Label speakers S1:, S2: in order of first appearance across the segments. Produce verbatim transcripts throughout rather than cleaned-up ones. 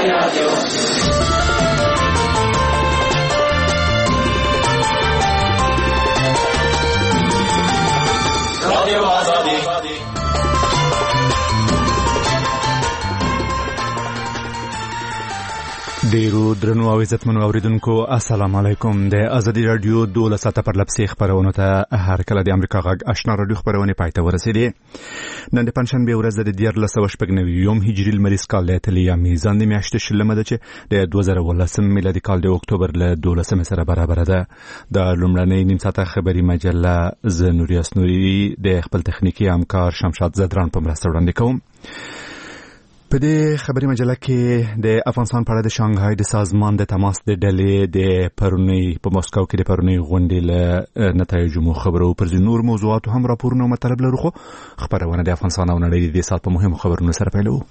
S1: رادیو رادیو آزادی
S2: ډیرو درنو او عزتمنو اوریدونکو السلام علیکم. د ازادي رادیو دوله ساعته پر لپسې خبرونه ته هر کله د امریکا غږ آشنا رادیو خبرونه پای ته ورسېدې. نن د پنځشنبه ورځ د دیارلس سوه شپږ نوي یوم هجري لمریز کال د اتلیا میزان د میاشتې شلمه ده چې د دوه زره ولسم میلادي کال د اکتوبر له دولسمې سره برابر ده. د لومړنۍ نیم ساعته خبري مجله ز نوریاس نوري د خپل تخنیکی همکار شمشاد زدران په مرسته وړاندې کوم. په دې خبري مجله کې د افغانستان په اړه د شانګهای د سازمان د تماس د ډلې د پرونی په مسکو کې د پرونی غونډې له نتایجو مو خبرو پر نور موضوعاتو هم راپورونه مطلب لرو. خو خبرونه د افغانستان او نړۍ د سال په مهمو خبرونو سره پیلو.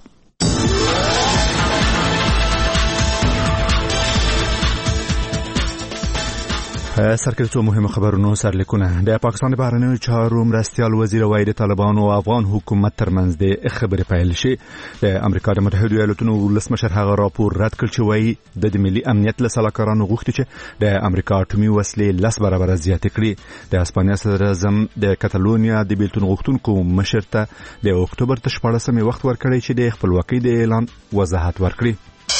S2: سرکړو مهمه خبرونو سرلیکونه. د پاکستان د بهرنیو چارو مرستیال وزیر وايي د طالبانو او افغان حکومت ترمنځ د خبرې پیل شي. د امریکا د متحده ایالاتونو ولسمشر هغه راپور رد کړ چې وايي د ملي امنیت له سلاکارانو غوښتي چې د امریکا اټومي وسلې لس برابر زیاتې کړي. د اسپانیا صدر اعظم د کاتالونیا د بیلتون غوښتونکو مشر ته د اکتوبر ته شپاړسمې وخت ورکړی چې د خپلواکۍ د اعلان وضاحت ورکړي.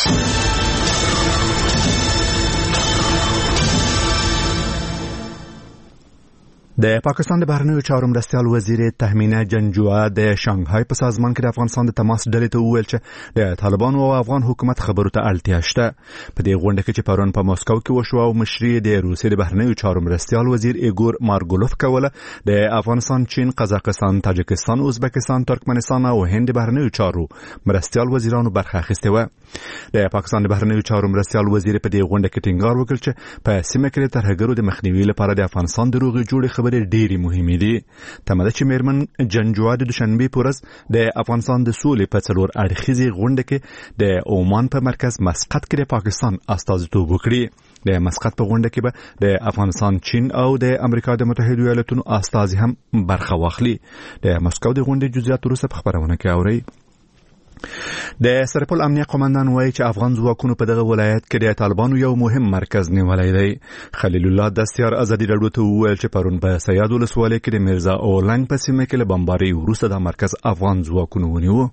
S2: د پاکستان د بهرنیو چارو مرستیال وزیر تهمینه جنجوعه د شانګهای په سازمان کې د افغانستان د تماس ډلې ته وویل چې د طالبانو او افغان حکومت خبرو ته اړتیا شته. په دې غونډه کې چې پرون په مسکو کې وشو او مشري د روسیې د بهرنیو چارو مرستیال وزیر ایګور مارګولوف کوله، د افغانستان، چین، قزاقستان، تاجکستان، ازبکستان، ترکمنستان او هند د بهرنیو چارو مرستیال وزیرانو برخه اخیسته و. د پاکستان د بهرنیو چارو مرستیال وزیر په دې غونډه کې ټینګار وکړ چې په سیمه کې د ترهګرو د مخنیوي لپاره د افغانستان د روغې جوړې خبرې ډېری مهمې دي. تمده چې میرمن جنجوعه د دوشنبه په ورځ د افغانستان د سولې په څلور اړخیزې غونډه کې د عمان په مرکز مسقط کې د پاکستان استازیتوب وکړي. د مسقط په غونډه کې به د افغانستان، چین او د امریکا د متحده ایالاتونو استازي هم برخه واخلي. د مسکو د غونډې جزئیات وروسته په خبرونه کې اوري. د سرپل امنیه قومندان وایي چې افغان ځواکونو په دغه ولایت کې د طالبانو یو مهم مرکز نیولی دی. خلیل الله دستیار ازادي راډیو ته وویل چې پرون په سیاد ولسوالۍ کې د میرزا اولنګ په سیمه کې له بمبارۍ وروسته دا مرکز افغان ځواکونو ونیو.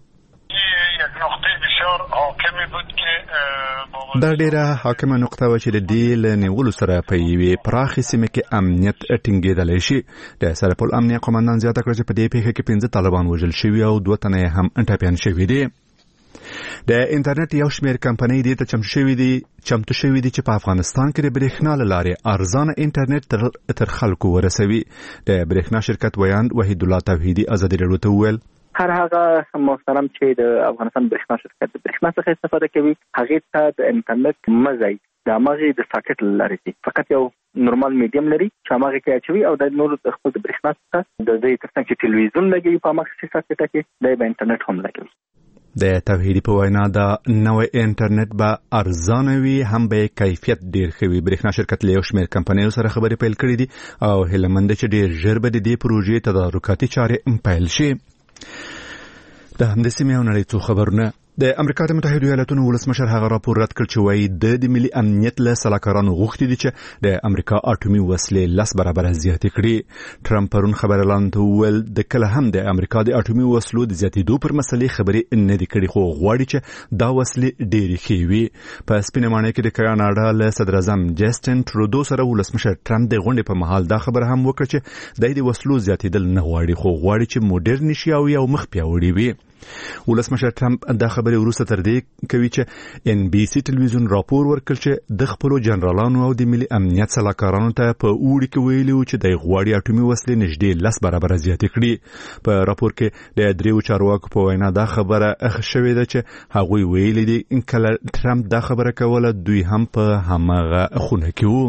S2: دا ډیره حاکمه نقطه و چې د دې له نیولو سره په یوې پراخې سیمه کې امنیت ټینګېدلی شي. د سرپل امنیه قومندان زیاته کړه چې په دې پیښه کې پنځه طالبان وژل شوي او دوه تنه هم ټپیان شوي دي. د انټرنیټ یو شمېر کمپنۍ دې ته چمتو شوي دي چمتو شوي دي چې په افغانستان کې د برېښنا له لارې ارزانه انټرنیټ تر خلکو ورسوي. د برېښنا شرکت ویاند وحید الله توحیدي ازادي راډیو ته وویل
S3: هر هغه محترم چې د افغانستان برېښنا شرکت د برېښنا څخه استفاده کوي هغه ته د انټرنیټ مزي د مغي د ساکټ لري دي فقط یو نورمال میډیم لري چې هغه کې اچوي او د نور خپل د برېښنا څخه د دې ترڅنګ چې ټلویزیون لګي په مخ کې ساکټ کې د انټرنیټ هم لګي.
S2: د توحیدي په وینا دا نوې انټرنیټ به ارزانه وي، هم به کیفیت ډیر ښه وي. برېښنا شرکت له یو شمېر کمپنیو سره خبرې پیل کړې دي او هیله مند چې ډیر ژر به د دې پروژې تدارکاتي چارې پیل شي. د همدې سیمې او نړۍ څو خبرونه. د امریکا د متحده ایالاتونو ولسمشر هغه راپور رد کړ چې وايي د ملي امنیت له سلاکارانو غوښتي دي چې د امریکا اټومي وسلې لس برابر زیاتې کړي. ټرمپ پرون خبر اعلان ته وویل د کله هم د امریکا د اټومي وسلو د زیاتېدو پر مسلې خبرې نه دي کړي، خو غواړي چې دا وسلې ډېرې ښې وي. په سپینه ماڼۍ کې د کاناډا له صدر اعظم جسټن ترودو سره ولسمشر ټرمپ د غونډې په مهال دا خبره هم وکړه چې د وسلو زیاتېدل نه غواړي، خو غواړي چې موډرن شي او یو مخ پیاوړي وي. ولسمشر ټرمپ دا خبره وروسته تر دې کوي چې ان بي سي ټلویزیون راپور ورکړ چې د خپل جنرالانو او د ملي امنیت سلاکارانو ته په اوړي کې ویلي چې د غواړي اټومي وسلې نږدې لس برابر زیاتې کړي. په راپور کې د دریو چارواکو په وینا دا خبره اخ شوې ده چې هغوی ویلي دي ان کله ټرمپ دا خبره کوله دوی هم په همغه خونه کې وو.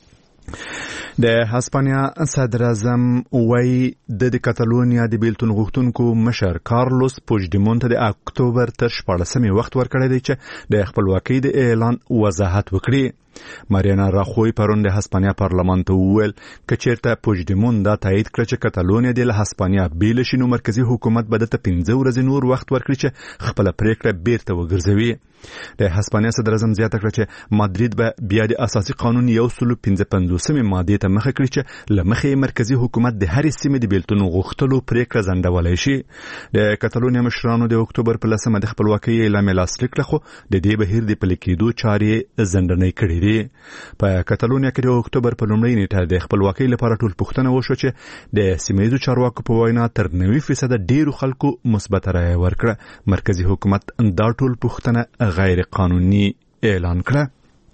S2: د هسپانیا صدر اعظم وایي د کاتالونیا د بیلتون غوښتونکو مشر کارلوس پوجدیمون ته د اکتوبر تر شپاړسمې وخت ورکړی دی چې د خپلواکۍ د اعلان وضاحت وکړي. ماریانا راخوی پرون د هسپانیا پارلمان ته وویل چې چیرته پوجدمون دا تایید کړ چې کتالونیا د هسپانیا بیل شنو مرکزی حکومت به د پنځه ورځې نور وخت ورکړي چې خپل پریکړه بیرته وګرځوي. د هسپانیا صدر اعظم زیاته کړ چې مادرید به بیا د اساسي قانون یو سل پنځه پنځوسمې ماده ته مخه کړي چې لمخې مرکزی حکومت د هرې سیمې د بیلتون غوښتلو پریکړه ځنډولای شي. د کتالونیا مشرانو د اکتوبر په لسمه د خپلواکۍ اعلان لاسلیک کړ، خو د دې بهیر د پلي کېدو چارې ځنډنۍ کړې دي. په کتالونیا کې د اکتوبر په لومړۍ نیټه د خپلواکۍ لپاره ټول پوښتنه وشو چې د سیمه‌ییزو چارواکو په وینا تر نوي فیصد ډیرو خلکو مثبت رایه ورکړه. مرکزی حکومت دا ټول پوښتنه غیر قانوني اعلان کړه.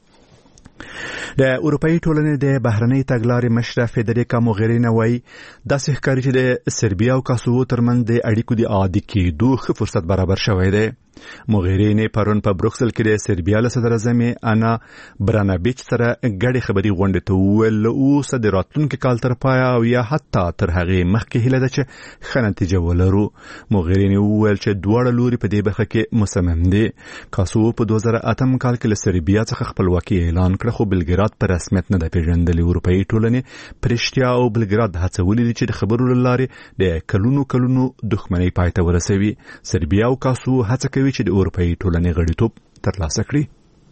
S2: د اروپאי ټولنې د بهرنۍ تګلارې مشره فدریکا موغرینی وایي داسې ښکاري چې د سربیا او کاسوو ترمنځ د اړیکو د عادي کېدو ښه فرصت برابر شوی دی. موغرینی پرون په بروکسل کې د سربیا له صدر اعظم انا برانابیچ سره ګډې خبري غونډې ته وویل اوس د راتلونکي کال تر پایه او یا حتی تر هغې مخکې هیله ده چې ښه نتیجه ولرو. موغرینی وویل چې دواړه لوري په دې برخه کې مصمم دي. کاسوو په دوه زره اتم کال کې له سربیا څخه خپلواکي اعلان کړه، خو بلګراد په رسمیت نه ده پیژندلې. اروپאי ټولنې پرشتیا او بلګراد هڅولې دي چې د خبرو له لارې د کلونو کلونو دښمنۍ پای ته ورسوي. سربیا او کاسوو هڅه کوي چې د اروپאי ټولنې غړیتوب ترلاسه کړي.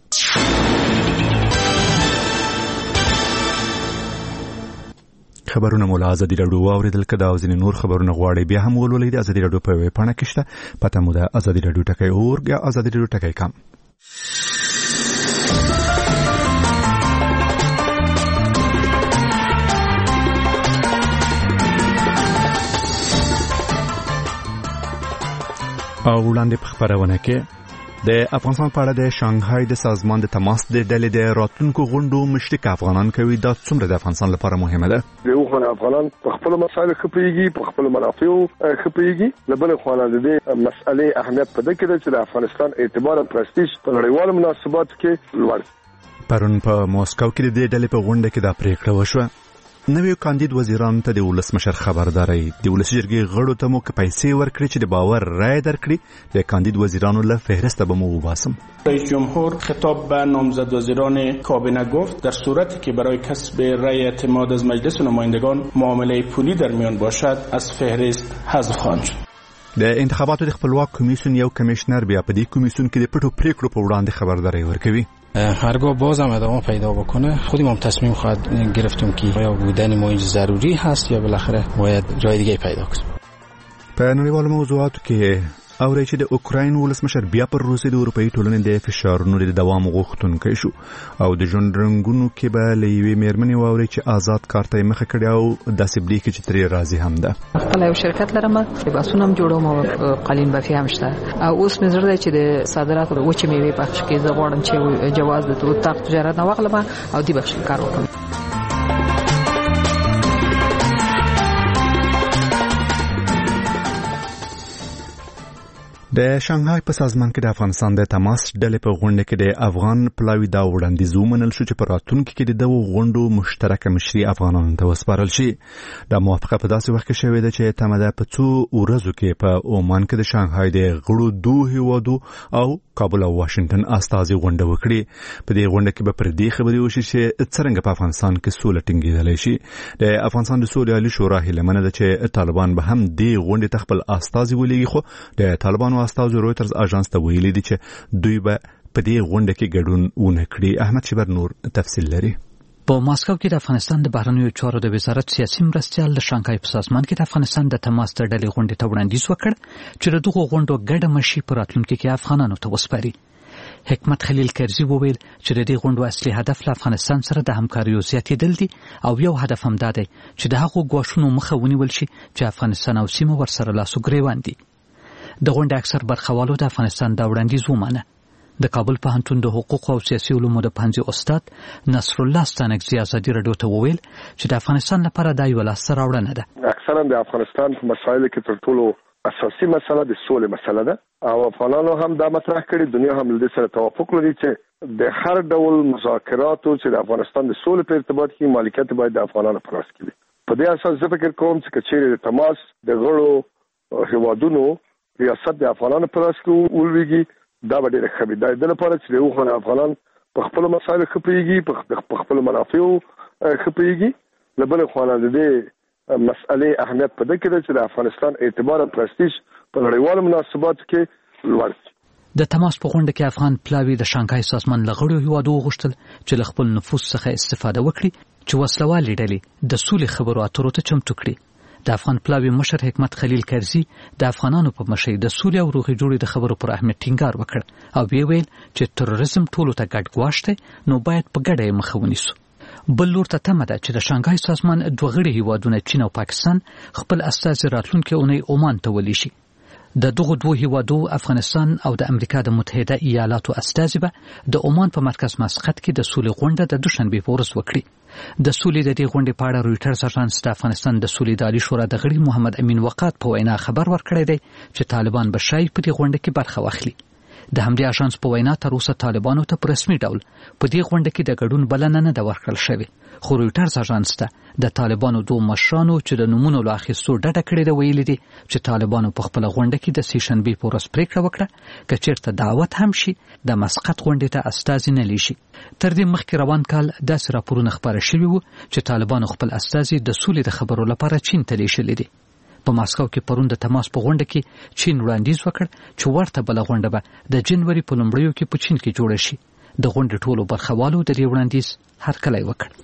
S2: خبرونه مولا ازادي راډیو واوریدل کده او ځینې نور خبرونه غواړي بیا هم ولولئ د ازادي راډیو په ویب پاڼه کې شته. پته مو ده ازادي راډیو ټکی اورګ یا ازادي راډیو ټکی کام. او وړاندې په خبرونه کې د افغانستان په اړه د شانګهای د سازمان د تماس د ډلې د راتلونکو غونډو مشرک افغانان کوي دا څومره د افغانستان لپاره مهمه ده.
S1: یو خو افغانان په خپل مسایل خپيږي، په خپل منافعو خپيږي، لبل خو نه د مسئلې اهمیت په دې کې چې د افغانستان اعتبار او پرستیژ په نړیوالو مناسباتو کې لوړ.
S2: پرون په موسکو کې د دې ډلې په غونډه کې دا پریکړه وشوه. نوی کاندید وزیران ته د ولسمشر خبرداري د ولسی جرګې غړو ته مو پیسې ورکړي چې د باور رای درکړي د کاندید وزیرانو له فهرست به مو وباسم.
S4: رئیس جمهور خطاب به نامزد وزیران کابینه گفت در صورتی که برای کسب رای اعتماد از مجلس نمایندگان معامله پولی در میان باشد از فهرست حذف خواهند شد.
S2: د انتخاباتو د خپلواک کمیسیون یو کمیشنر بیا په دې کمیسیون کې د پټو پریکړو په وړاندې خبرداري ورکوي.
S5: هرگاه باز هم ادامه پیدا بکنه خودیم هم تصمیم خواهد گرفتیم که آیا بودن ما اینجا ضروری هست یا بالاخره باید جای دیگه پیدا کنیم.
S2: په نړیوالو موضوعاتو کې اوري چې د اوکراین ولسمشر بیا پر روسي د اروپאי ټولنې د فشارونو د دوام غوښتونکی شو او د ژوند رنګونو کې به لوي مېرمنې واوري چې آزاد کارته مخه کړي او د سبلی کې چې ترې راضي هم ده.
S6: خپل یو شرکت لرم باسونه هم جوړوم او قالین بافي هم شته او اوس مې زړه چې د صادراتو د وچې میوې پخش کې زه غواړم چې جواز د توتاق تجارت نه واخلم او دی بخش کار وکړم. د شانګهای په سازمان کې د افغانستان د تماس ډلې په غونډه کې د افغان پلاوی دا وړاندیز ومنل شو چې په راتلونکي کې د دوه غونډو مشترکه مشري افغانانو ته وسپارل شي. د موافقه په داسې وخت کې شوې ده چې تمه ده په څو ورځو کې په عمان کې د شانګهای د غړو دوه هیوادو او کابل او واشنگټن استازي غونډه وکړي. په دې غونډه کې به پر دې خبرې وشي چې څنګه په افغانستان کې سوله ټینګېدلی شي. د افغانستان د سولې عالی شورا هیله منه ده چې طالبان به هم دې غونډې ته خپل استازي ولېږي، خو د طالبانو استازو رويټرز اژانس ته ویلي دي چې دوی به په دې غونډه کې ګډون ونه کړي. احمد شبر نور تفصیل لري.
S7: په ماسکو کې د افغانستان د بهرنیو چارو د وزارت سیاسي مرستیال د شانګهای په سازمان کې د افغانستان د تماس د ډلې غونډې ته وړاندیز وکړ چې دغه غونډو ګډه مشي په راتلونکي کې افغانانو ته وسپاري. حکمت خلیل کرزي وویل چې د دې غونډو اصلي هدف له افغانستان سره د همکاریو زیاتېدل دي او یو هدف هم دا دی چې د هغو ګواښونو مخه ونیول شي چې افغانستان او سیمه ورسره لاس ګریوان دي. د غونډې اکثر برخوالو د افغانستان دا وړاندیز ومانه. د کابل پوهنتون د حقوق او سیاسي علومو د پوهنځي استاد نصر الله ستانکزي ازادي راډیو ته وویل چې د افغانستان لپاره دا یو لاسته راوړنه ده.
S1: اکثرا د افغانستان په مسایلو کې تر ټولو اساسي مسله د سولې مسله ده او افغانانو هم دا مطرح کړي، دنیا هم له دې سره توافق لري چې د هر ډول مذاکراتو چې د افغانستان د سولې په ارتباط کې مالکیت باید د افغانانو په لاس کې وي. په دې اساس زه فکر کوم چې چیرې د تماس د غړو هیوادونو ریاست د افغانانو په لاس کې ولويږي دا به ډېر ښه وي. دا د لپاره چې یو خو افغانان په خپل مسایل خپلېږي په خپل منافعو خپلېږي. لبل خواله د دې مسئلې اهمیت په دې کې ده چې د افغانستان اعتبار او پرستیج په نړیوالو مناسباتو کې لوړ شي.
S7: د تماس په غونډه کې افغان پلاوی د شانګهای سازمان لغړو هیوادو غوښتل چې له خپل نفوذ څخه استفاده وکړي چې وسلوالې ډلې د سولې خبرو اترو ته چمتو کړي. د افغان پلاوی مشر حکمت خلیل کرزي د افغانانو په مشرۍ د سولې او روغې جوړې د خبرو پر اهمیت ټینګار وکړ او وی ویل چې تروریزم ټولو ته ګډ ګواښ دی، نو باید په ګډه یې مخه ونیسو. بل لور ته تمه ده چې د شانګهای سازمان دوه غړي هیوادونه چین او پاکستان خپل استازي راتلونکي اونۍ عمان ته ولېږي. د دغو دوه هیوادو افغانستان او د امریکا د متحده ایالاتو استازي به د عمان په مرکز مسقط کې د سولې غونډه د دوشنبه په ورځ وکړي. د سولې د دې غونډې په اړه رويټرز اژانس د افغانستان د سولې د عالی شورا د غړي محمد امین وقات په وینا خبر ورکړی دی چې طالبان به شای په دې غونډه کې برخه واخلي. د همدې اژانس په وینا تر اوسه طالبانو ته په رسمي ډول په دې غونډه کې د ګډون بلنه نه ده ورکړل شوې، خو رويټرز اژانس ته د طالبانو دوه مشرانو چې د نومونو له اخیستو ډډه کړې ده ویلي دي چې طالبانو په خپل غونډه کې د سې شنبې په ورځ پریکړه وکړه که چیرته دعوت هم شي د مسقط غونډې ته استازي نه لیشي. تر دې مخکې روان کال داسې راپورونه خپاره شوي وو چې طالبانو خپل استازي د سولې د خبرو لپاره چین ته لیږلي دي. په ماسکو کې پرون د تماس په غونډه کې چین وړاندیز وکړ چې ورته بل غونډه به د جنوري په لومړیو کې په چین کې جوړه شي. د غونډې ټولو برخوالو د دې وړاندیز هرکلی وکړ.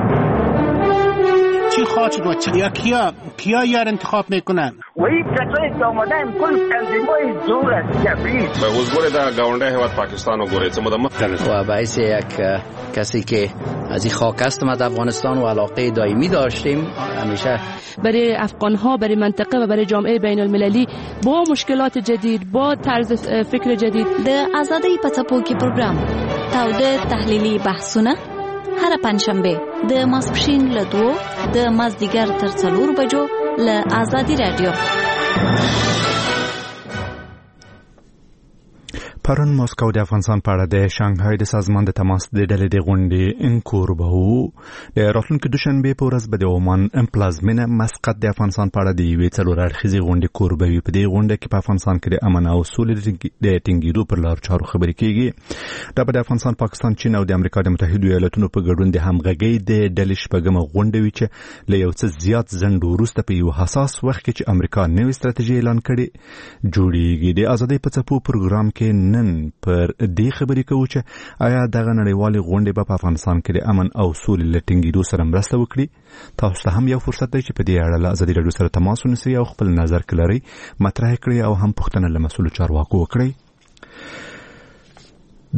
S8: چی خواهد شد و چی یا کیا کیا یار انتخاب میکنن
S9: و این کسایی که آمدن کل تنظیمای دور از جبریل
S10: به حضور در گاونده هیواد پاکستان و گوریت مدمت
S11: و باعث یک کسی که از این خاک هستم از افغانستان و علاقه دائمی داشتیم همیشه
S12: برای افغان ها، برای منطقه و برای جامعه بین المللی با مشکلات جدید، با طرز فکر جدید
S13: د آزادی په څپو کې پروګرام تاوده تحلیلي بحثونه هر پنځشنبه د ماسپښین له دوه د مازدیګر تر څلور بجو له آزادی رادیو.
S2: پرون ماسکو د افغانستان په اړه د شانګهای د سازمان د تماس د ډلې د غونډې انکور به وو. د راتلونکي دوشنبه په ورځ به د عمان پلازمینه مسقط د افغانستان په اړه د یوې څلور اړخیزې غونډې کور به وي. په دې غونډه کې په افغانستان کې د امن او سولې د ټینګېدو پر لار چارو خبرې کېږي. دا به د افغانستان، پاکستان، چین او د امریکا د متحده ایالاتونو په ګډون د همغږۍ د ډلې شپږمه غونډه وي چې له یو څه زیات ځنډ وروسته په یو حساس وخت کې چې امریکا نوې ستراتیژي اعلان کړې جوړیږي. د ازادۍ په څپو پروګرام کې نن پر دې خبرې کوو چې آیا دغه نړیوالې غونډې به په افغانستان کې د امن او سولې له ټینګېدو سره مرسته وکړي. تاسو ته هم یو فرصت دی چې په دې اړه له ازادي راډیو سره تماس ونیسئ او خپل نظر کې لرئ مطرح کړئ او هم پوښتنه له مسؤلو چارواکو وکړئ. د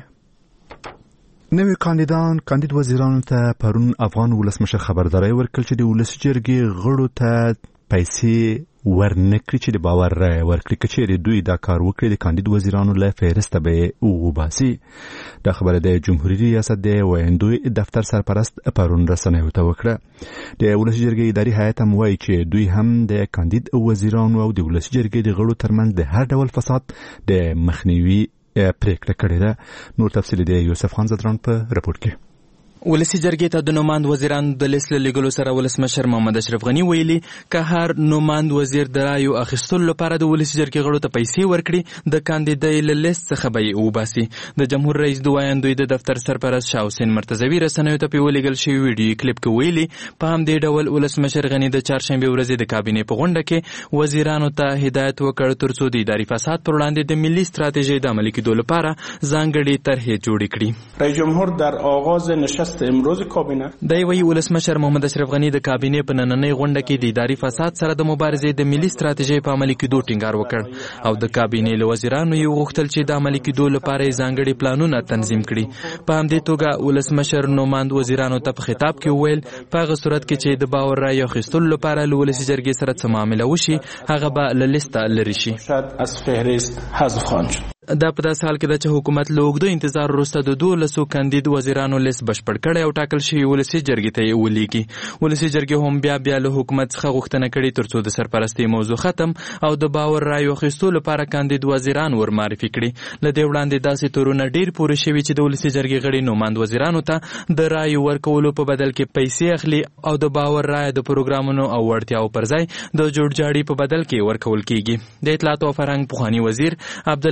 S2: نوی کاندیدان کاندید وزیرانو ته پرون افغان ولسمشر خبرداری ورکړ چې د ولسي جرګې غړو ته پیسې ورنکړي چې د باور رایه ورکړي که چیرې دوی دا کار وکړي د کاندید وزیرانو له فهرسته به یې وباسي. دا خبره د جمهوریت ریاست د ویندوی دفتر سرپرست پرون رسنیو ته وکړه. د ولسي جرګې اداري هیئت هم وایي چې دوی هم د کاندید وزیرانو او د ولسي جرګې د غړو ترمنځ د هر ډول فساد د مخنیوي پریکړه کړې ده. نور تفصیل د یوسف خان زدران په رپورټ کې.
S14: ولسی جرګې ته د نوماند وزیرانو د لیست له لګلو سره ولسمشر محمد اشرف غنی ویلي که هر نوماند وزیر د رایو اخیستلو لپاره د ولسی جرګې غړو ته پیسې ورکړي د کاندیدای له لیست څخه به یې وباسي. د جمهور رئیس د ویاندوی د دفتر سرپرست شاه حسین مرتضوی رسنیو ته په ولېږل شوی ویډیو کلیپ کې ویلي په همدې ډول ولسمشر غنی د چهارشنبه ورځې د کابینې په غونډه کې وزیرانو ته هدایت وکړ ترڅو د اداري فساد پر وړاندې د ملي ستراتیژۍ د عملي کېدو لپاره ځانګړې طرحې جوړې کړي.
S4: رئیس جمهور در آغاز نشست امروز
S14: دی وی ولسمشر محمد اشرف غنی د کابینې په نننۍ غونډه کې د اداري فساد سره د مبارزې د ملي ستراتیژۍ په عملي کېدو ټینګار وکړ او د کابینې له وزیرانو یې وغوښتل چې د عملي کېدو لپاره یې ځانګړي پلانونه تنظیم کړي. په همدې توګه ولسمشر نوماند وزیرانو ته په خطاب کې وویل په هغه صورت کې چې د باور رایې اخیستلو لپاره له ولسي جرګې سره څه معامله وشي هغه به له لیسته لرې شي.
S4: از فهرست حذف خواهد شد.
S14: دا په داسې حال کې ده چې حکومت له اوږده انتظار وروسته د دولسو کاندید وزیرانو لیست بشپړ کړی او ټاکل شوي ولسي جرګې ته یې ولیږي. ولسي جرګې هم بیا بیا له حکومت څخه غوښتنه کړې ترڅو د سرپرستۍ موضوع ختم او د باور رایو اخیستو لپاره کاندید وزیران ورمعرفي کړي. له دې وړاندې داسې تورونه ډېر پوره شوي چې د ولسي جرګې غړي نوماند وزیرانو ته د رایو ورکولو په بدل کې پیسې اخلي او د باور رایه د پروګرامونو او وړتیاو پر ځای د جوړجاړي په بدل کې ورکول کېږي. د اطلاعات او فرهنګ پخوانی وزیر عبدالباری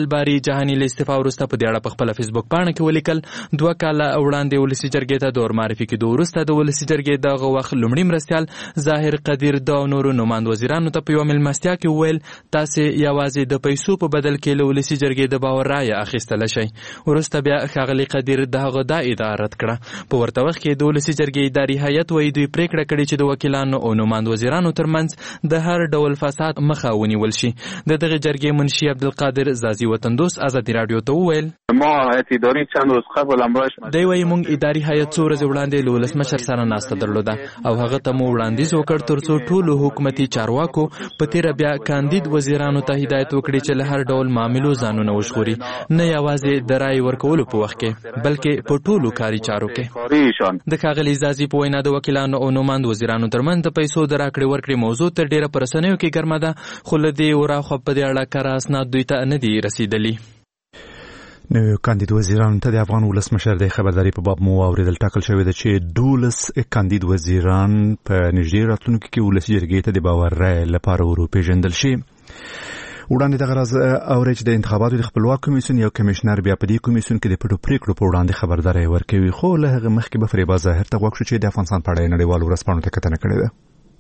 S14: جهاني له استعفا وروسته په دې اړه په خپل فیسبوک پاڼه کې ولیکل دوه کاله وړاندې ولسی جرګې ته د معرفي کېدو وروسته د ولسی جرګې دغه وخت لومړی مرستیال ظاهر قدیر د نورو نوماند وزیرانو ته په یو ملمستیا کې وویل تاسو یوازې د پیسو په بدل کې له ولسی جرګې د باور رایه اخیستل شي. وروسته بیا ښاغلي قدیر دغه دا ادعا رد کړه. په ورته وخت کې د ولسی جرګې اداري هیئت وایي دوی پریکړه کړې چې د وکیلانو او نوماند وزیرانو ترمنځ د هر ډول فساد مخه ونیول شي. د دغه جرګې منشي عبدالقادر زازي وطندوس ازادي رادیو ته وویل
S15: ما هیئت اداري چند روز قبل امرایش
S14: دی وایي موږ اداري هیئت څو ورځې وړاندې له ولسمشر سره ناسته درلوده او هغه ته مو وړاندیز وکړ ترڅو ټولو حکومتي چارواکو په تیره بیا کاندید وزیرانو ته هدایت وکړي چې له هر ډول معاملو ځانونه وژغوري، نه یوازې د رایې ورکولو په وخت کې بلکې په ټولو کاري چارو کې. د ښاغلي زازي په وینا د وکیلانو او نوماند وزیرانو ترمنځ د پیسو د راکړې ورکړې موضوع تر ډیره په رسنیو کې ګرمه ده، خو له دې وراخوا په دې اړه کره اسناد دوی ته نه دي رسیدلي.
S6: نویو کاندید وزیرانو ته د افغان ولسمشر د خبرداري په باب مو اوریدل ټاکل شوی ده چې دولس کاندید وزیران په نږدې راتلونکي کې ولسي جرګې ته د باور رایې لپاره وروپېژندل شي. وړاندې دغه راز اوري چې د انتخاباتو د خپلواک کمیسیون یو کمیشنر بیا په دې کمیسیون کې د پټو پریکړو په وړاندې خبرداري ورکوي، خو له هغه مخکې به فریبا ظاهر ته غوښتل چې د افغانستان په اړه نړیوالو ورځپاڼو ته کتنه کړې ده.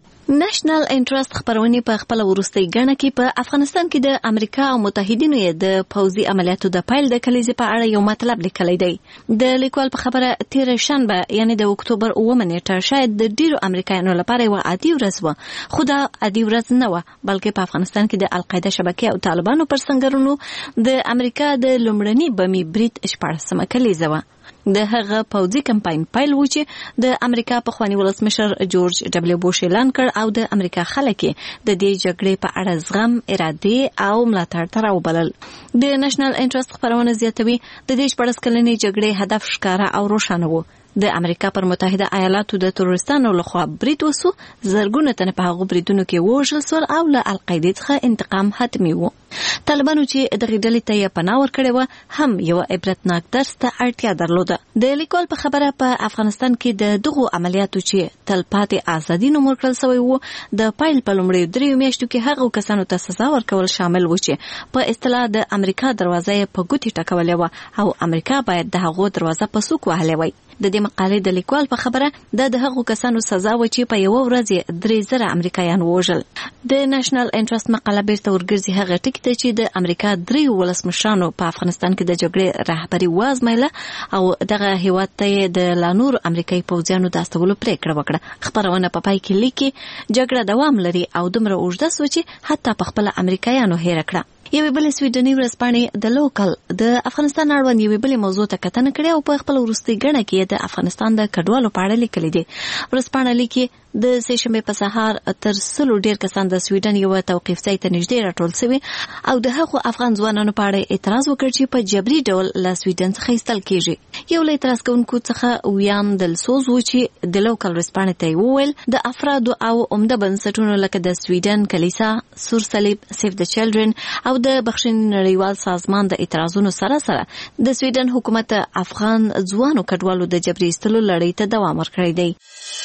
S13: نېشنل انټرست خبرونه په خپل ورستۍ غاڼه کې په افغانستان کې د امریکا او متحدینو د پوځي عملیاتو د پایل د کلیزې په اړه یو مطلب لیکلی دی. د لیکوال په خبره تیر شنبه یعنی د اکتوبر اوومه نیټه شاید د ډیرو امریکایانو لپاره یو عادي ورځ وه، خو دا عادي ورځ نه وه بلکې په افغانستان کې د القاعده شبکې او طالبانو پر سنگرونو د امریکا د لومړني بمي برید شپاړسمه کلیزه وه. د هغه پوځي کمپاین پیل و چې د امریکا پخوانی ولسمشر جورج ډبلیو بوش اعلان کړ او د امریکا خلک د دې جګړې په اړه زغم، اراده او ملاتړ ته راوبلل. د نېشنل انټرست خبرونه زیاتوي د دې شپږ کلنې جګړې هدف ښکاره او روښانه و. د امریکا پر متحده ایالاتو د تروریستانو لخوا برید وسو، زرګونه تنه په هغه بریدونو کې وژل شول او له القاعده څخه انتقام حتمي و. طالبانو چې دغه ډلې ته یې پناه ورکړې وه هم یو عبرتناک درس ته اړتیا درلوده. د لیکوال په خبره په افغانستان کې د دغو عملیاتو چې تلپاتې ازادي نوم ورکړل شوی و د پایل په لومړیو دریو میاشتو کې هغو کسانو ته سزا ورکول شامل و چې په اصطلاح د امریکا دروازه یې په ګوتې ټکولې وه او امریکا باید د هغو دروازه په سوک وهلې وای. د دې مقالې د لیکوال په خبره د د هغو کسانو سزا و چې په یو ورځ درې زره امریکایان وژل. د نېشنل انټرست مقاله بیرته ورګرځي هغه ټکی ته چې د امریکا درې ولسمشرانو په افغانستان کې د جګړې رهبري وازمایله او دغه هیواد ته د لانور امریکایي پوځیانو د استولو پریکړه وکړه. خبرونه په پای کې لیکي جګړه دوام لري او دومره اوږده سوه چې حتی په خپل امریکایانو هېره کړه. یوې بلې سویډني ورځپاڼې د لوکل د افغانستان اړوند یوې بلې موضوع ته کتنه کړې او په خپل وروستۍ ګڼه کې د افغانستان د کډوالو په اړه لیکلي دي. ورځپاڼه لیکي د سې شنبې په سهار تر سلو ډیر کسان د سویډن یو توقیف ځای ته نږدې راټول شوي او د هغو افغان ځوانانو په اړه اعتراض وکړ چې په جبري ډول له سویډن څخه ایستل کیږي. یو له اعتراض کوونکو څخه ویان دلسوز و چې د لوکل ورځپاڼې ته وویل د افرادو او عمده بنسټونو لکه د سویډن کلیسا، سور صلیب، سیف د چلډرن او د بخښنې نړیوال سازمان د اعتراضونو سره سره د سویډن حکومت افغان ځوانو کډوالو د جبري ایستلو لړۍ ته دوام ورکړی دی.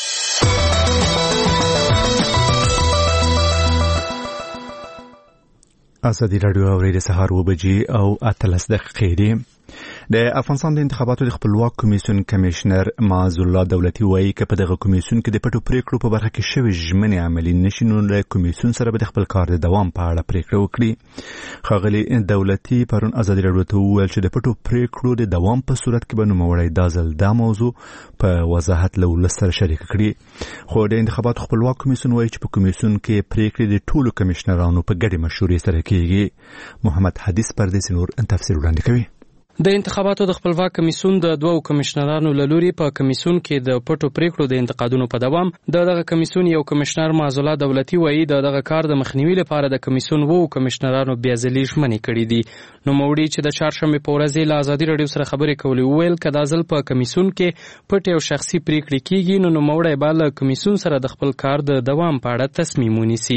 S6: ازادي رادیو اوري د سهار و بجې او اتلس دقیقې دي. د افغانستان د انتخاباتو د خپلواک کمیسیون کمیشنر معاذ الله دولتي وایي چې په دغه کمیسیون کې د پټو پریکړو په برخه کې شوې ژمنې عملي نشي نو له کمیسیون سره به د خپل کار د دوام په اړه پریکړه وکړي. ښاغلي دولتي پرون ازادي رادیو ته وویل چې د پټو پریکړو د دوام په صورت کې به نوموړی دا ځل دا موضوع په وضاحت له ولس سره شریک کړي. خو د انتخاباتو خپلواک کمیسیون وایي چې په کمیسیون کې پریکړې د ټولو کمیشنرانو په ګډې مشورې سره کیږي. محمد حدیث پردیسي نور تفسیر وړاندې کوي.
S16: د انتخاباتو د خپلواک کمیسیون د دوو کمشنرانو له لوري په کمیسیون کې د پټو پریکړو د انتقادونو په دوام د دغه کمیسیون یو کمشنر معاذ الله دولتي وایي د دغه کار د مخنیوي لپاره د کمیسیون وو کمشنرانو بیا ځلې ژمنې کړې دي. نو موړي چې د چهارشنبه په ورځ له ازادي رادیو سره خبرې کولې وویل که دا ځل په کمیسیون کې پټ او شخصي پریکړې کیږي نو نو موړی به له کمیسیون سره د خپل کار د دوام په اړه تصمیم ونیسي.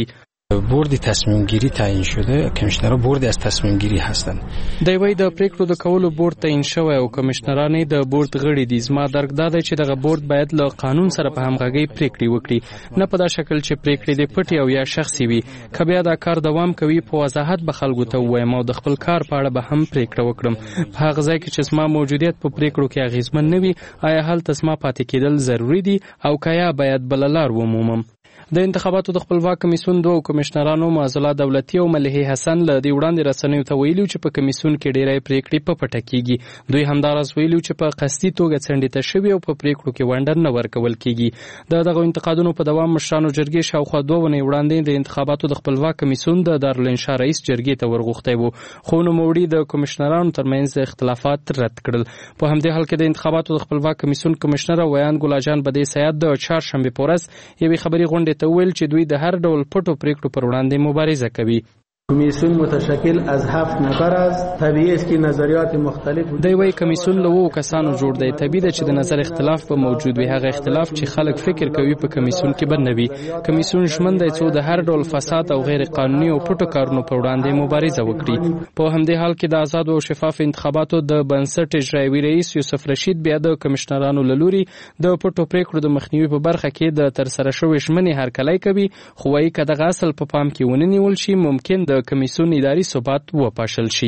S5: بورد تصمیم گیری تعیین شده، کمیشنرها بورد از تصمیم گیری هستند.
S16: د وی د پریکړو د کولو بورد تعیین شوی او کمیشنران د بورد غړي دي. زما درک دا دی چې دغه بورد باید له قانون سره په همغږي پریکړې وکړي، نه په دا شکل چې پریکړې د پټي او یا شخصي وي. که بیا دا کار دوام کوي په وضاحت به خلکو ته ووایم او د خپل کار په اړه به هم پریکړه وکړم. په هغه ځای کې چې زما موجودیت په پریکړو کې اغیزمن نه وي، آیا هلته زما پاتې کېدل ضروری دي او که یا باید بله لار ومومم. د انتخاباتو د خپلواک کمیسیون دوه کمشنرانو معزله دولتي او ملحي حسن له دې وړاندې رسنیو ته ویلي چې په کمیسیون کې ډېرې پریکړې په پټه کیږي. دوی همداراز ویلي چې په قصدي توګه څنډې ته شوي او په پریکړو کې ونډه نه ورکول کیږي. د دغه انتقادونو په دوام مشرانو جرګې شاوخوا دوه ونې وړاندې د انتخاباتو د خپلواک کمیسیون د دارالانشا رئیس جرګې ته ورغوښتی و، خو نوموړي د کمشنرانو ترمنځ اختلافات رد کړل. په همدې حال کې د انتخاباتو د خپلواک کمیسیون کمشنر ویان ګلاجان بدی سیاد د چهارشنبې په ورځ یوې خبري غونډې ته ویل چې دوی د هر ډول پټو پریکړو پر وړاندې مبارزه کوي.
S17: کمیسیون متشکل از هفت نفر است. طبیعی است که نظریات مختلف
S16: دی وی کمیسیون له وو کسانو جوړ دی. طبیعي ده چې د نظر اختلاف به موجود وي. هغه اختلاف چې خلک فکر کوي په کمیسیون کې به نه وي. کمیسیون شمن دی څو د هر ډول فساد او غیر قانوني او پټو کارونو پر وړاندې مبارزه وکړي. په همدې حال کې د آزاد او شفاف انتخاباتو د بنسټ اجرایوي رئیس یوسف رشید بیا د کمشنرانو له لوري د پټو پریکړو د مخنیوي په برخه کې د ترسره شوې ژمنې هرکلی کوي، خو وايي که دغه اصل په پام کې ونه نیول شي ممکن د کمیسیون اداري ثبات وپاشل شي.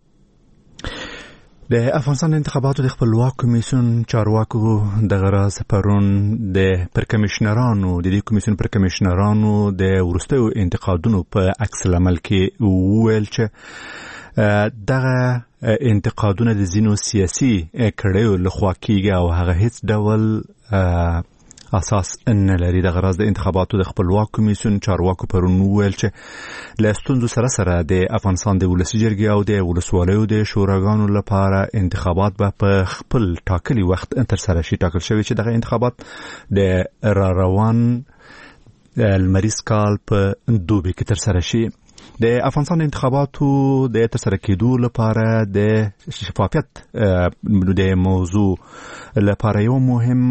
S6: د افغانستان انتخاباتو د خپلواک کمیسیون چارواکو د غراز پرون د پر کمیشنرانو د دې کمیسیون پر کمیشنرانو د ورستیو انتقادونو په عکس العمل کې وویل چې دغه انتقادونه د ځینو سیاسي کړیو لخوا کیږي او هغه هیڅ ډول اساس نه لري. د غراز د انتخاباتو د خپلواک کمیسیون چارواکو پرون ویل چې له ستونزو سره سره د افغانستان د ولسي جرګې او د ولسوالیو د شوراګانو لپاره انتخابات به په خپل ټاکلي وخت تر سره شي. ټاکل شوی چې دغه انتخابات د را روان لمریز کال په دوبي کې تر سره شي. د افغانستان انتخاباتو د ترسره کېدو لپاره د شفافیت د موضوع لپاره یو مهم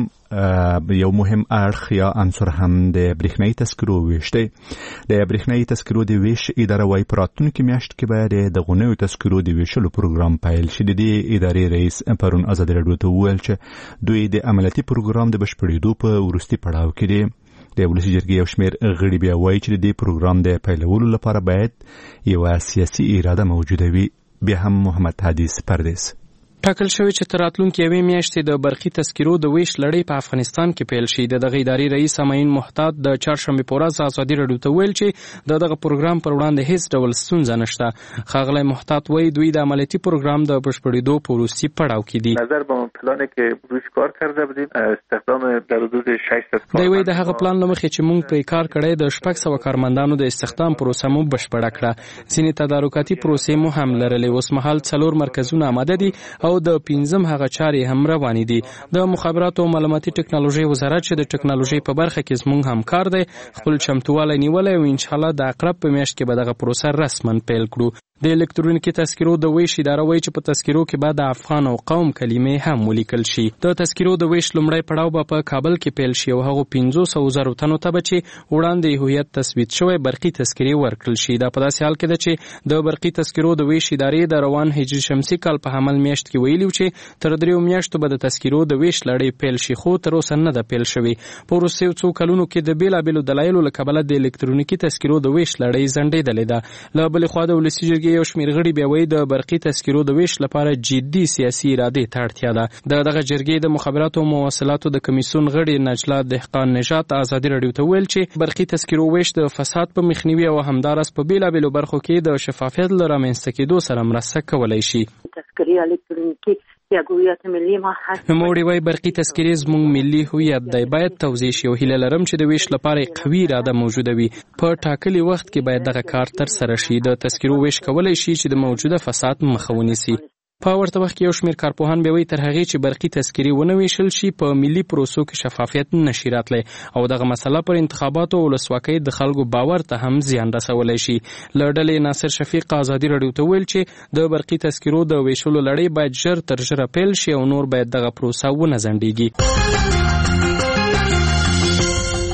S6: یو مهم اړخ یا عنصر هم د برېښنايي تذکرو ویش دی. د برېښنايي تذکرو د ویش اداره وايي په راتلونکي میاشت کې به د غونډو تذکرو د ویشلو پروګرام پیل شي. د دې ادارې رئیس پرون ازادي راډیو ته وویل چې دوی د عملیاتي پروګرام د بشپړېدو په وروستي پړاو کې دي. د ولسي جرګې یو شمېر غړي بیا وایي چې د دې پروګرام د پیلولو لپاره باید یوه سیاسي اراده موجوده وي. بیا هم محمد حدیث پردیس
S16: ټاکل شوی چې تر راتلونکي یوې میاشتې د برقي تذکرو د ویش لړۍ په افغانستان کې پیل شي. د دغه ادارې رئیس امین محتاط د چهارشنبې په ورځ ازادي راډیو ته ویل چې د دغه پروګرام پر وړاندې هیڅ ډول ستونزه نشته. ښاغلی محتاط وایي دوی د عملیاتي پروګرام د بشپړېدو په وروستي پړاو کې دي.
S15: نظر به پلانی که روش کار کرده بودیم استخدام در حدود ششصد
S16: دی وایي د هغه پلان له مخې چې موږ پرې کار کړی د شپږ سوه کارمندانو د استخدام پروسه مو بشپړه کړه. ځینې تدارکاتي پروسې مو هم لرلې. اوس مهال څلور مرکزونه آماده دي او د پنځم هغه چارې هم روانې دي. د مخابراتو او معلوماتي ټکنالوژي وزارت چې د ټکنالوژي په برخه کې زموږ همکار دی خپل چمتووالی نیولی او انشاءالله د اقرب په میاشت کې به دغه پروسه رسما پیل کړو. د الکترونیکي تذکرو د ویش اداره وایي چې په تذکرو کې به د افغان او قوم کلمې هم ولیکل شي. د تذکرو د ویش لومړی پړاو به په کابل کې پیل شي او هغو پنځو سوو زرو تنو ته به چې وړاندې هویت تثبیت شوی برقي تذکرې ورکړل شي. دا په داسې حال کې ده چې د برقي تذکرو د ویش ادارې د روان هجري شمسي کال په حمل میاشت کې ویلي چې تر دریو میاشتو به د تذکرو د ویش لړۍ پیل شي، خو تر اوسه نه ده پیل شوې. په وروستیو څو کلونو کې د بېلابېلو دلایلو له کبله د الکترونیکي تذکرو د ویش لړۍ ځنډېدلې ده. له بلې خوا د ولسي جرګې یو شمېر غړي بیا وایي د برقي تذکرو د ویش لپاره جدي سیاسي ارادې ته اړتیا ده. د دغه جرګې د مخابراتو او مواصلاتو د کمیسیون غړي نجله دهقان نژاد ازادي راډیو ته ویل چې برقي تذکرو ویش د فساد په مخنیوي او همداراز په بېلابېلو برخو کې د شفافیت له رامنځته کېدو سره مرسته کولی شي.
S18: تذکرې الکترونیکي یا هویت ملي ما هست.
S16: نوموړي وایي برقي تذکرې زموږ ملي هویت دی، باید توضیح شي او هیله لرم چې د ویش لپاره قوي اراده موجوده وي. په ټاکلي وخت کې باید دغه کار ترسره شي. د تذکرو ویش کولی شي چې د موجوده فساد مخه ونیسي. په ورته وخت کې یو شمېر کارپوهان بیا وایي تر هغې چې برقي تذکرې ونه ویشل شي په ملي پروسو کې شفافیت نشي راتلی او دغه مسله پر انتخاباتو او ولسواکۍ د خلکو باور ته هم زیان رسولی شي. له ډلې ناصر شفیق ازادي راډیو ته ویل چې د برقي تذکرو د ویشلو لړۍ باید ژر تر ژره پیل شي او نور باید دغه پروسه ونه ځنډېږي.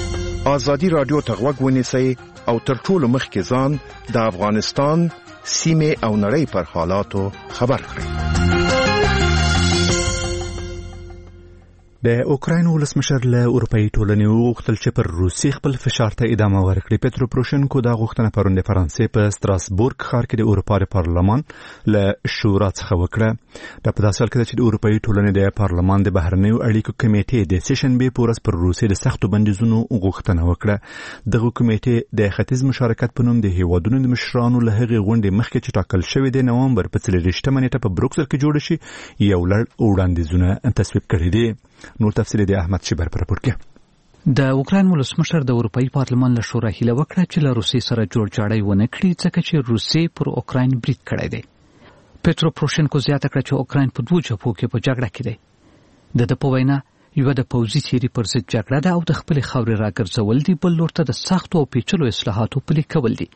S19: ازادي رادیو ته غوږ ونیسئ او تر ټولو مخکې ځان د افغانستان سیمه او نړۍ پر حالاتو خبر کړئ.
S6: د اوکراین ولسمشر له اروپאי ټولنې وغوښتل چې پر روسي خپل فشار ته ادامه ورکړي. پترو پروشنکو دا غوښتنه پرون د فرانسې په ستراسبورګ ښار کې د اروپا د پارلمان له شورا څخه وکړه. دا په داسې حال کې چې د اروپאי ټولنې د پارلمان د بهرنیو اړیکو کمیټې د سشنبې په ورځ پر روسي د سختو بندیزونو غوښتنه وکړه. دغه کمیټې د ختیځ مشارکت په نوم د هیوادونو د مشرانو له هغې غونډې مخکې چې ټاکل شوې د نوامبر په څلېرویشتمه نیټه په بروکسل کې جوړ شي یو لړ وړاندیزونه تصویب کړي دي. نور تفصیل د احمد شیبر پر راپور کې.
S7: د اوکراین ولسمشر د اروپאי پارلمان له شورا هیله وکړه چې له روسي سره جوړ جاړی ونه کړي ځکه چې روسي پر اوکراین برید کړی دی. پترو پروشنکو زیاته کړه چې اوکراین په دوه جبهو کې په جګړه کې دی. د د په وینا یو د پوځي تیری پر ضد جګړه ده او د خپل خاورې راګرځول دي، بل لور ته د سختو او پیچلو اصلاحاتو پلي کول دي.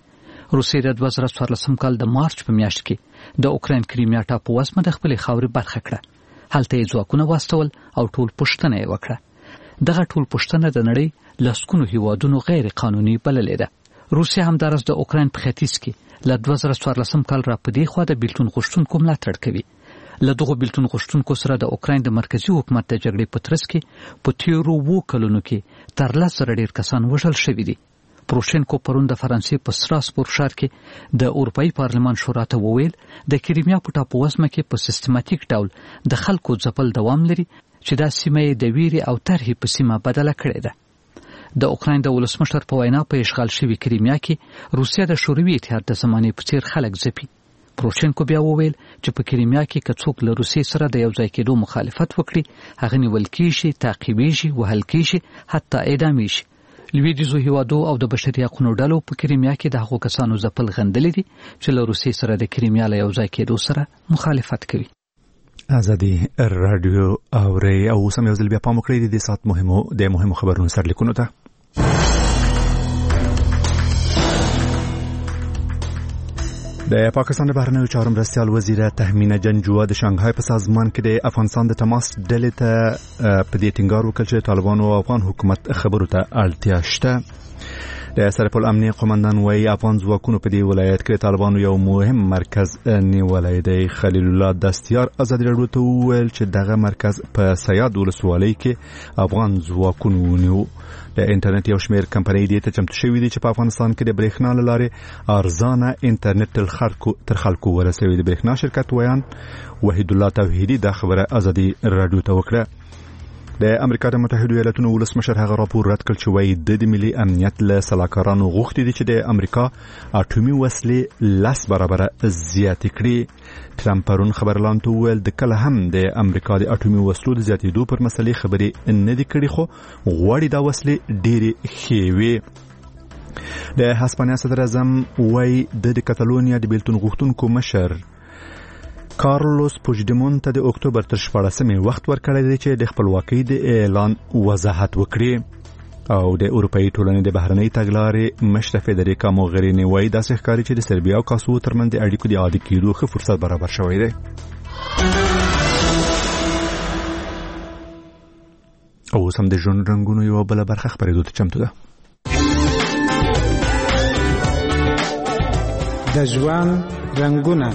S7: روسي د دوه زره څوارلسم کال د مارچ په میاشت کې د اوکراین کریمیا ټاپووزمه د خپل خاورې برخه کړه. هلته یې ځواکونه واستول او ټول پوښتنه یې وکړه. دغه ټول پوښتنه د نړۍ لسګونو هیوادونو غیر قانوني بللې ده. روسیا همدارس د اوکراین په ختیځ کې له دوه زره څوارلسم کال را پدې خوا د بیلتون غوښتونکو ملاتړ کوي. له دغه بیلتون غوښتونکو سره د اوکراین د مرکزی حکومت د جګړې په ترڅ کې په تیرو وو کلونو کې تر لس زره ډیر کسان وژل شوي دي. پروشنکو پرون د فرانسې په ستراسبورګ ښار کې د اروپאי پارلمان شورا ته وویل د کریمیا په ټاپووزمه کې په سیستماتیک ډول د خلکو ځپل دوام لري چې دا سیمه د ویري او طرحې په سیمه بدله کړې ده. د اوکراین د ولسمشر په وینا په اشغال شوی کریمیا کې روسیا د شوروي اتحاد د زمانې په څیر خلک ځپي. پروشنکو بیا وویل چې په کریمیا کې که څوک له روسیې سره د یو ځای کېدو مخالفت وکړي هغه نیول کېږي، تعقیبېږي، وهل کېږي، حتی اعدامېږي. لویدیځو هیوادو او د بشري حقوقو ډلو په کریمیا کې د هغو کسانو ځپل غندلې دي چې له روسیې سره د کریمیا له یو ځای کېدو سره مخالفت کوي.
S6: ازادي رادیو اوري او سم یو ځل بیا پام وکړئ د سات مهمو د مهمو خبرونو سرلیکونو ته. د پاکستان د بهرنیو چارو مرستیال وزیر تهمینه جنجوه د شانګهای په سازمان کې د افغانستان د تماس ډلې ته په دې ټینګار وکړ چې طالبانو او افغان حکومت خبرو ته اړتیا شته. د سرپل امنیه قومندان وايي افغان ځواکونو په دې ولایت کې طالبانو یو مهم مرکز نیولای دی. خلیل الله دستیار ازادي راډیو ته وویل چې دغه مرکز په سیاد ولسوالۍ کې افغان ځواکونو ونیو. د انټرنیټ یو شمېر کمپنۍ دې ته چمتو شوې دي چې په افغانستان کې د برېښنا له لارې ارزانه انټرنیټ تر خلکو تر خلکو ورسوي. د برېښنا شرکت ویان وحید الله توحیدی دا خبره ازادي راډیو ته وکړه. د امریکا د متحده ایالاتونو ولسمشر هغه راپور رد کړ چې وايي د ملي امنیت له سلاکارانو غوښتي دي چې د امریکا اټومي وسلې لس برابره زیاتې کړي. ټرمپ پرون خبرلاند ته وویل د کله هم د امریکا د اټومي وسلو د زیاتېدو پر مسلې خبرې نه دي کړي، خو غواړي دا وسلې ډېرې ښې وي. د هسپانیا صدر اعظم وايي د کتالونیا د بیلتون غوښتونکو مشر کارلوس پوجدمون ته د اکتوبر تر شپاړسمې وخت ورکړی دی چې د خپلواکۍ د اعلان وضاحت وکړي. او د اروپאי ټولنې د بهرنۍ تګلارې مشر فدریکا موغرینی وايي داسې ښکاري چې د سربیا او کاسوو ترمنځ د اړیکو د عادي کېدو ښه فرصت برابر شوی دی. او سم د ژوند رنګونو یو بل برخه خبرېدو ته چمتو ده.
S17: د ژوند رنګونه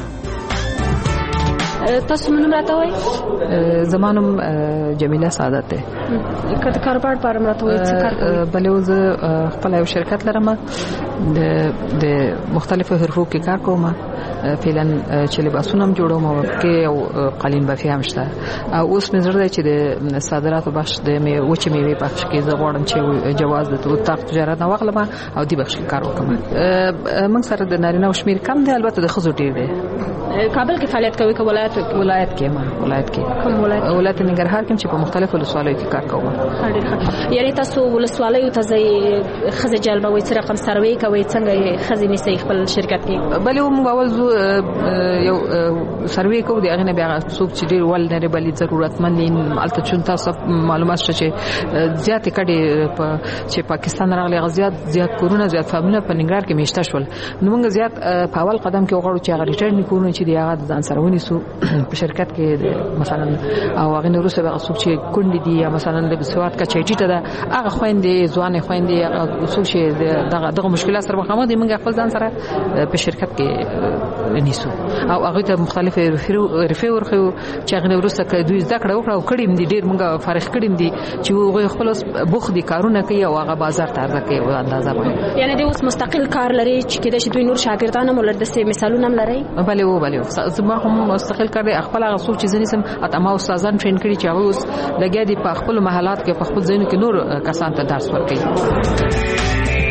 S12: تاسو مونږ راته وای
S20: زمانم جمیله سعادت ده.
S12: کله کاروبار پاره راته وای څه کار کوي؟
S20: بلې وز خپل یو شرکت لرم د د مختلفو حرفو کې کار کوم. فعلا چې لباسونه هم جوړوم او کې او قالین بافي هم شته. اوس مې زړه چې د صادراتو بخش د مې وچ میوه بخش کې زه غواړم چې جواز د توتاق تجارت نه واخلم او دی بخش کې کار وکړم. موږ سره د نارینه او شمیر کم دی، البته د خزو ډیر دی.
S12: کابل کې فعالیت کوي که ولایت
S20: ولایت کې ما ولایت کې
S12: کوم ولایت؟
S20: ولایت ننګرهار کې چې په مختلفو ولسوالیو کې کار کوم.
S12: یعنی تاسو ولسوالیو ته ځي خزه جلبوي څه رقم سروي کوي څنګه خزه نسی خپل شرکت کې؟
S20: بلې موږ اول یو سروي کوو د هغه نه بیا څوک چې ډیر ول نه بلې ضرورتمند دي البته چون تاسو معلومات شته چې زیات کډي چې پاکستان راغلي غزيات زیات کورونه زیات فامونه په ننګرهار کې میشته شول. نو موږ زیات په اول قدم کې وغواړو چې هغه ریټرن کورونه چې دي هغه ځان سره ونیسو په شرکت کې مثلا او هغه نور څه به څوک چې کونډې دي یا مثلا د سواد کا چېټی ته ده هغه خويندې ځوانې خويندې هغه څوک چې دغه دغه مشکلات سره مخامخ دي موږ خپل ځان سره په شرکت کې نیسو او هغه ته مختلف رفي ورخو چې هغه نور څه دوی زده کړه وکړه او کړیم دي ډیر موږ فارغ کړیم دي چې هغه خپل بوخ دي کارونه کوي او هغه بازار ته ارزه کوي او اندازه کوي.
S12: یعنی د اوس مستقل کار لري چې کله چې دوی نور شاګردان هم ولر د سه مثالونه هم لري.
S20: بله و بله زما هم مستقل کار دی خپل هغه څوک چې زنیسم اتما استادان ټرین کړي چې هغه اوس لګیا دي په خپل محلات کې په خپل ځینو کې نور کسان ته درس ورکوي.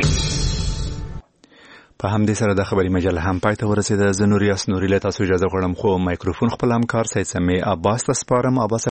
S2: په همدې سره د خبري مجله هم پای ته ورسېده. زه نور یاس نوري له تاسو اجازه غواړم خو مایکروفون خپل همکار سید سمي عباس ته سپارم. عباس